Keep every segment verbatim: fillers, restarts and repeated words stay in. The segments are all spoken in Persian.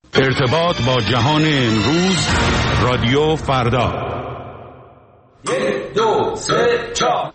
ارتباط با جهان امروز، رادیو فردا. یک دو سه چهار.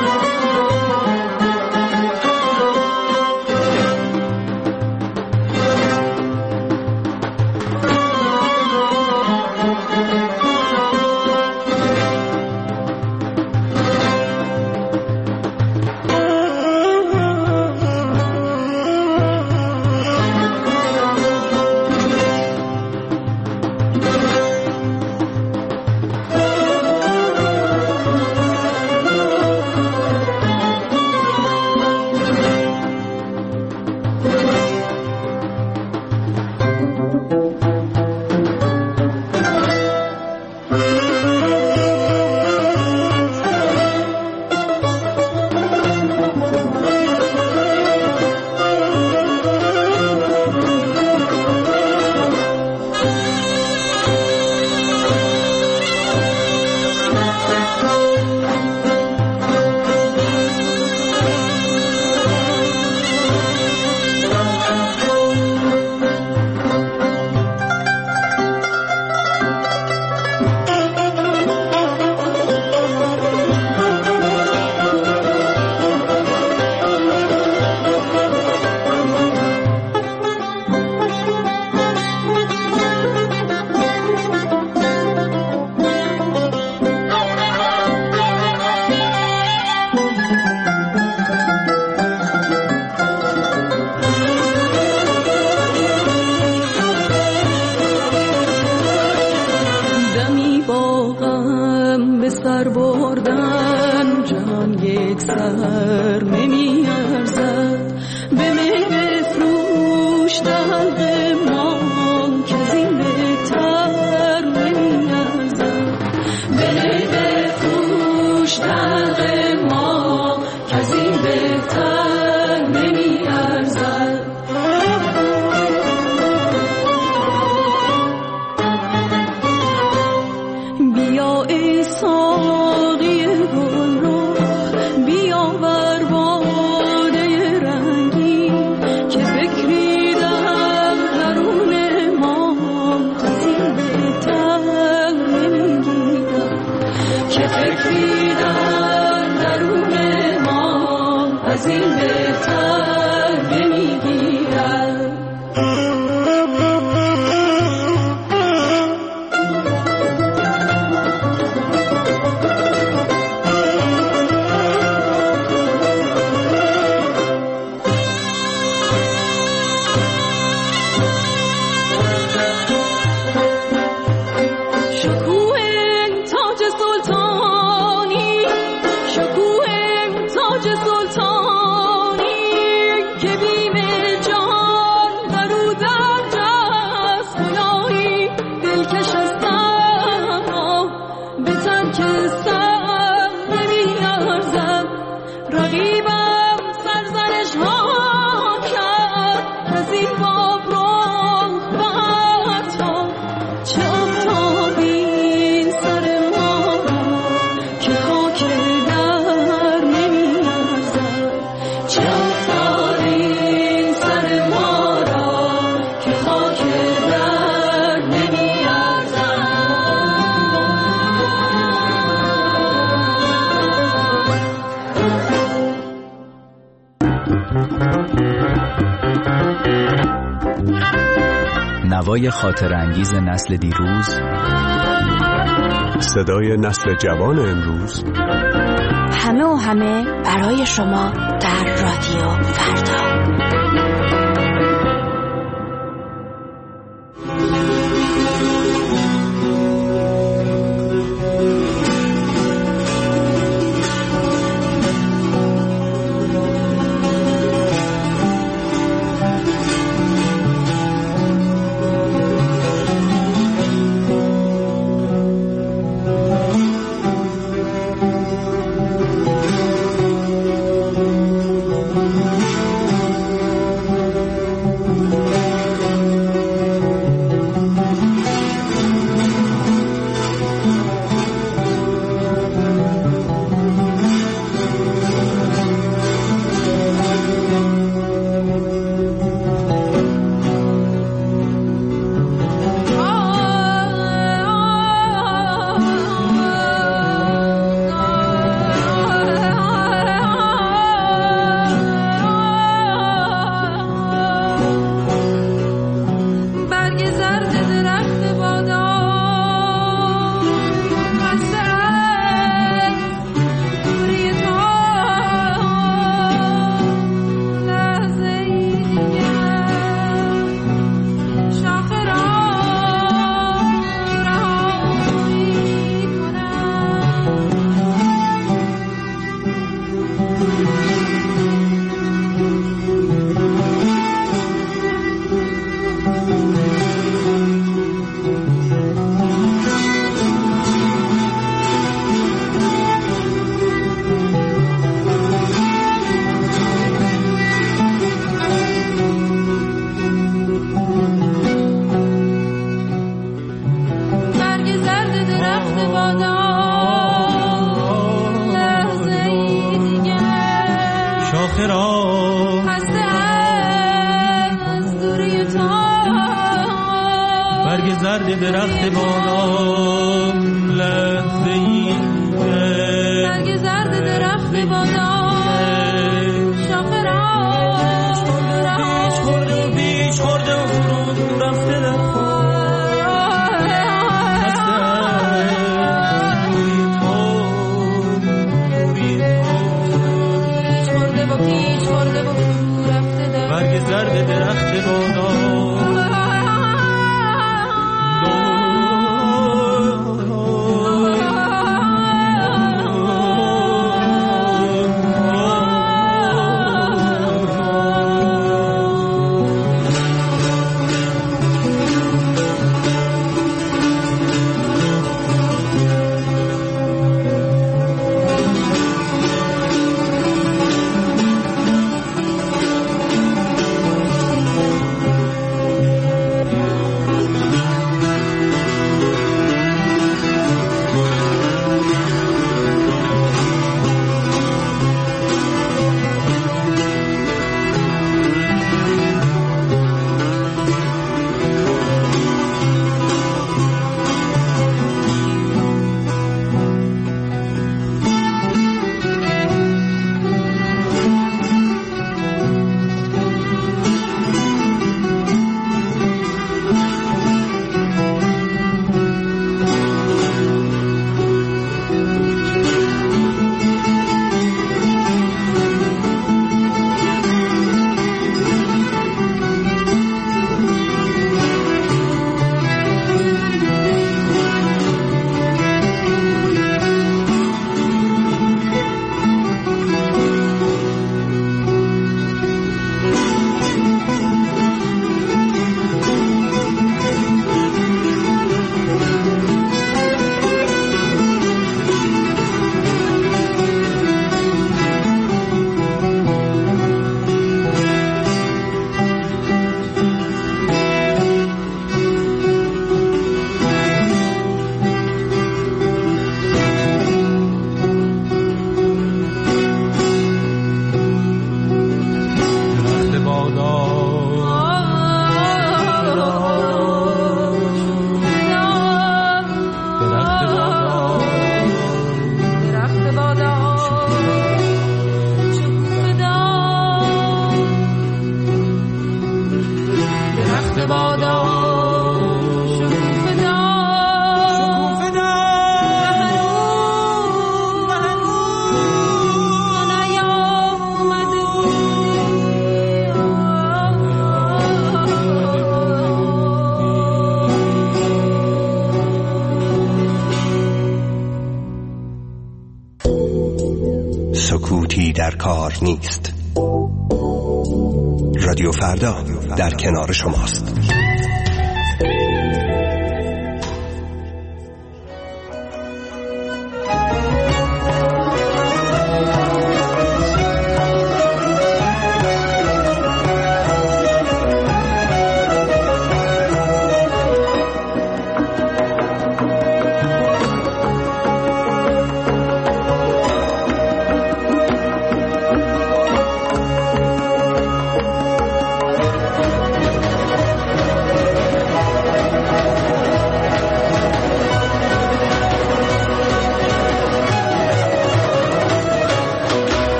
نوای خاطر انگیز نسل دیروز، صدای نسل جوان امروز، همه و همه برای شما در رادیو فردا. برگ زرد درخت بادام لحظه ای برگ زرد درخت بادام شاخه را پیش خورده و پیش خورده و فرو رفته در برگ زرد درخت بادام سکوتی در کار نیست. رادیو فردا در کنار شماست.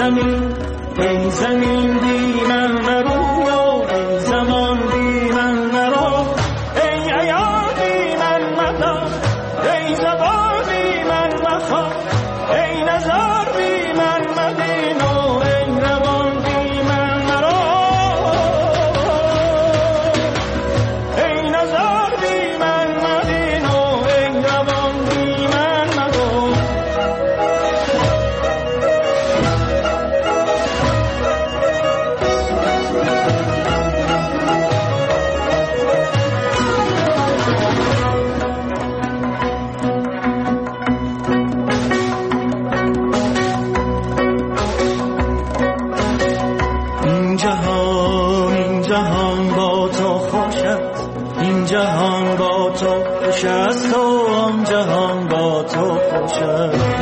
زمین ای زمین بی من مرو ای زمان بی من مرو ای عیار بی من مدا ای زبان بی من مخا ای نظر بی من مدینو ای روان بی من مرو ای نظر بی من مدینو ای روان بی من مرو این جهان این جهان با تو خوش است این جهان با تو خوش است و آن جهان با تو خوش است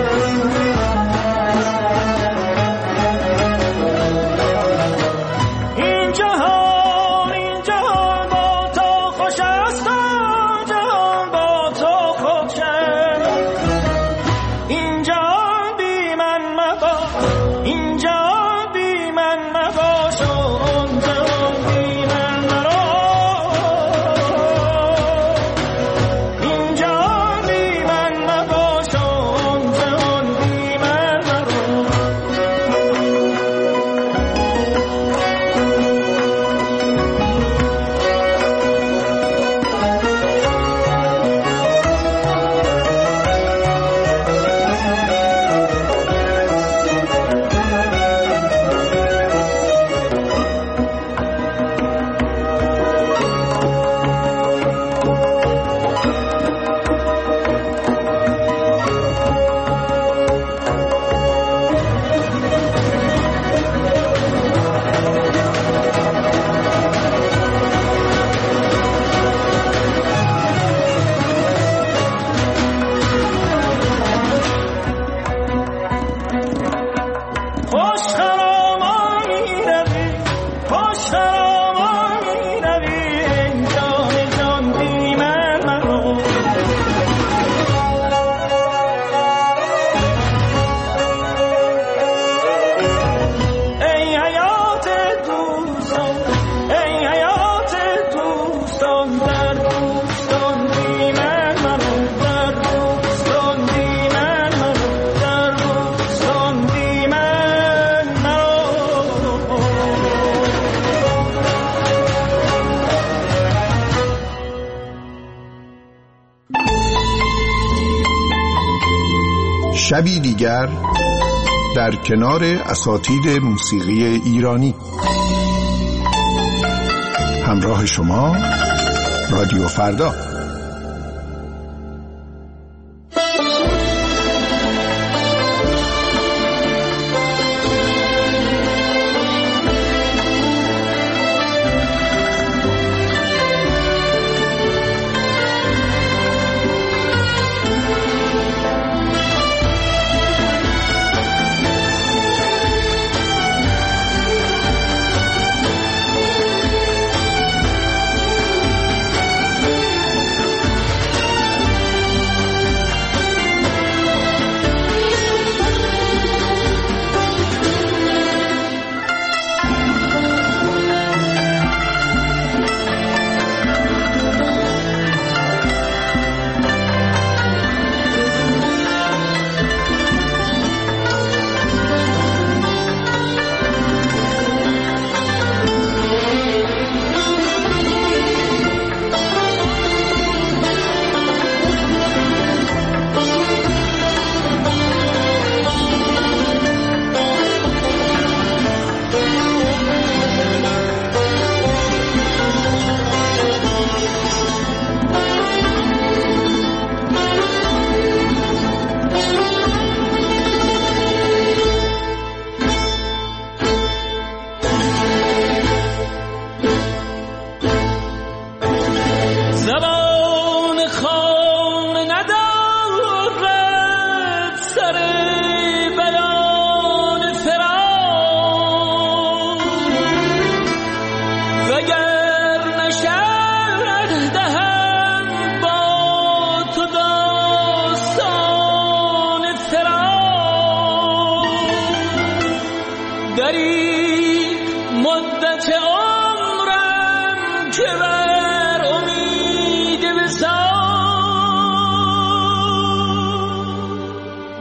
این جهان این جهان با تو خوش است و آن جهان با تو خوش است این جهان بی من مباش این جهان بی من مباش و آن جهان بی من مرو این جهان بی من مباش و آن جهان بی من مرو خوش خرامان می روی خوش خرامان می روی ای جان جان بی من مرو ای حیات دوستان ای حیات دوستان در دوستان بی من مرو در دوستان بی من مرو در دوستان بی من مرو شبی دیگر در کنار اساتید موسیقی ایرانی. همراه شما رادیو فردا.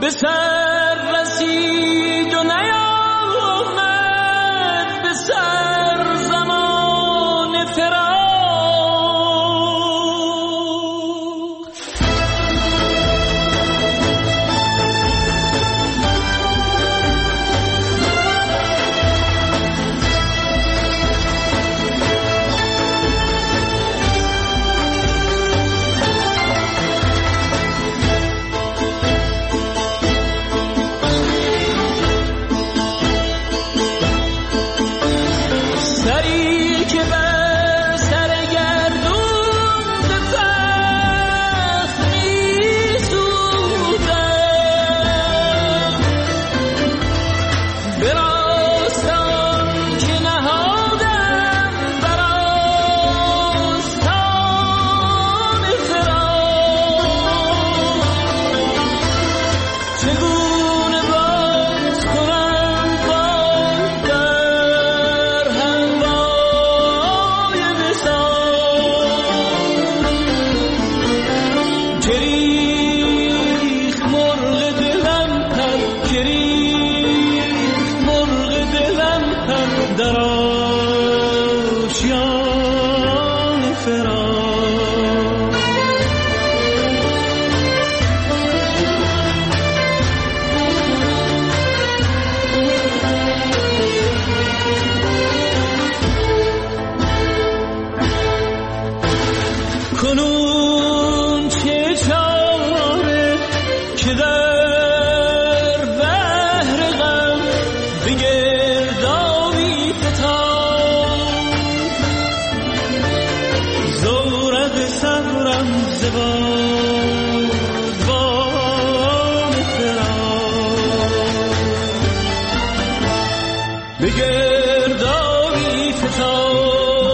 به سر رسید و نیامد به سر زمان فراق. کنون چه چاره که در بحر غم به گردابی فتاد، زورق صبرم زباد بام فراق، به گردابی فتاد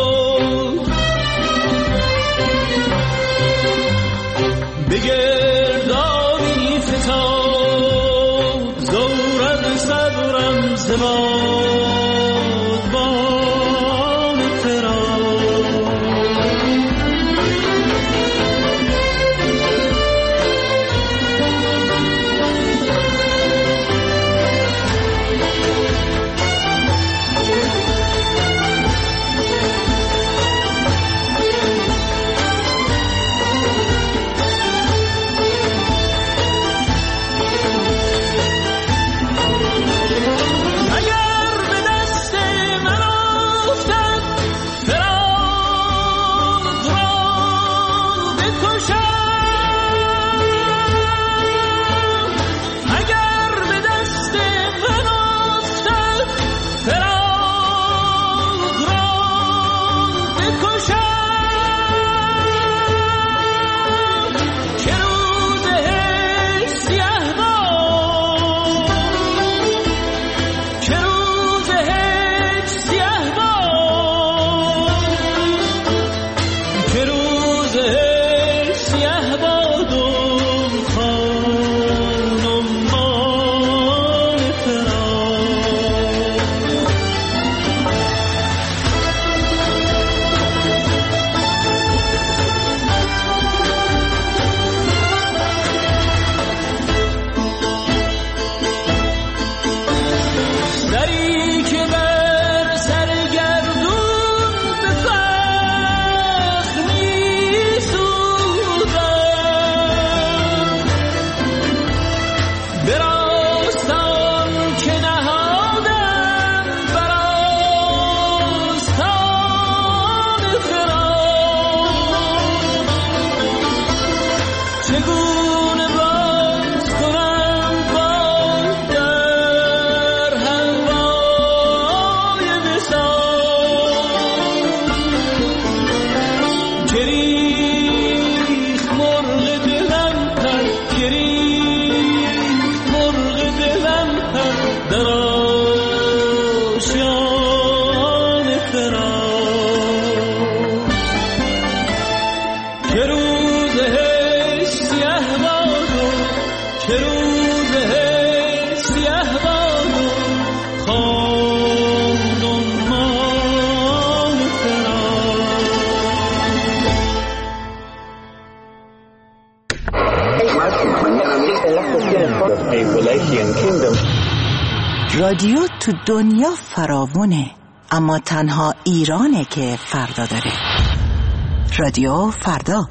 به گردابی فتاد، زورق صبرم زباد بام فراق. رادیو تو دنیا فراوونه، اما تنها ایرانه که فردا داره. رادیو فردا.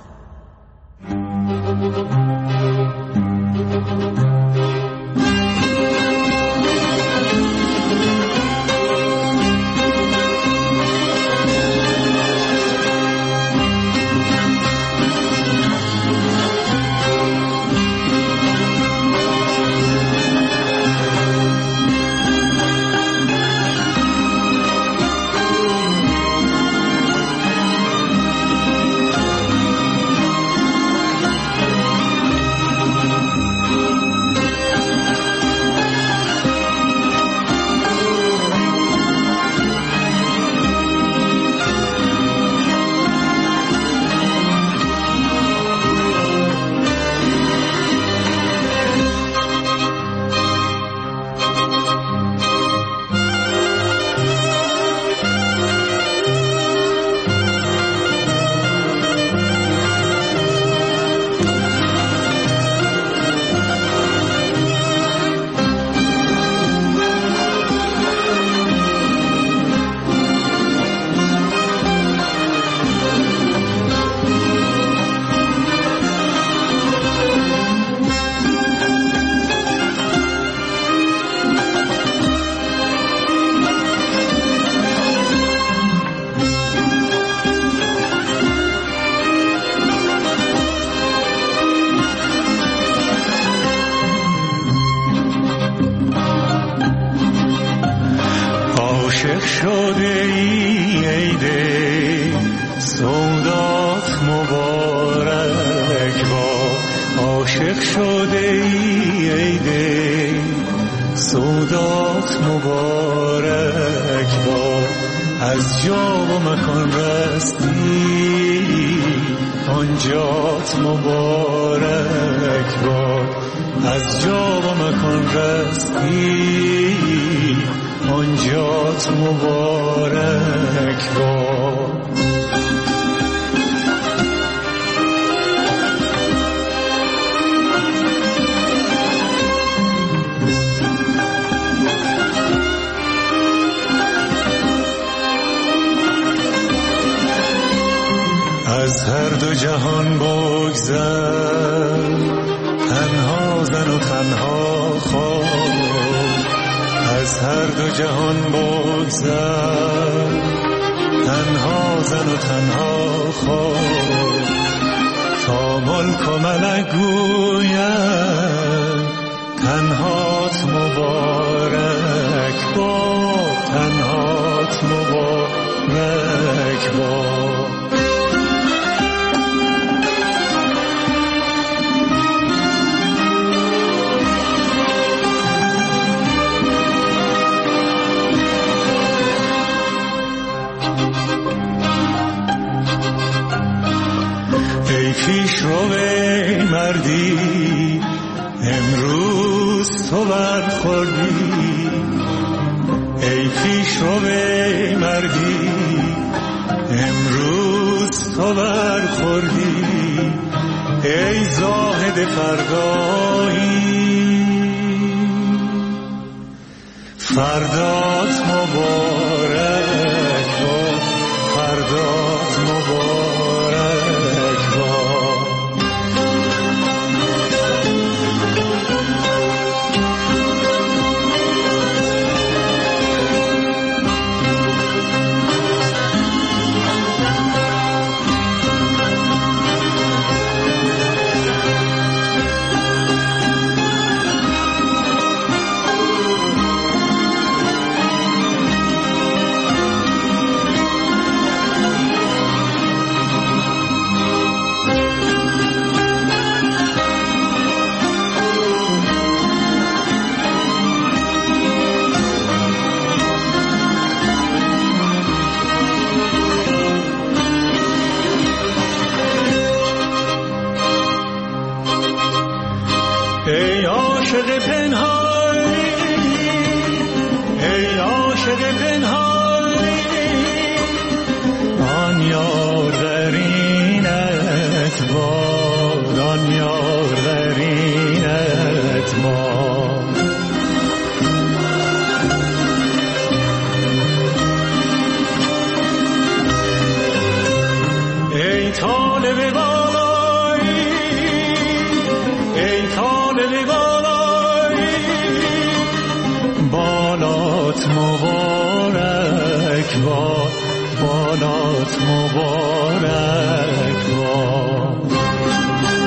عاشق شده ای عیده سودات مبارک با، عاشق شده ای عیده سودات مبارک با، از جا و مکان رستی آنجات مبارک با، از جا و مکان رستی آنجات مبارک با. از هر دو جهان بگذر، تنها زن و تنها خواب، از هر دو جهان بگذر، تنها زن و تنها خواب، تا ملک و ملک گوید تنهات مبارک با، تنهات مبارک با. پیش رو به مردی امروز تو برخوردی، ای پیش رو به مردی امروز تو برخوردی، ای زاهد فردایی فردات مبارک با، فردات مبارک با. مبارک باد، بالات مبارک باد.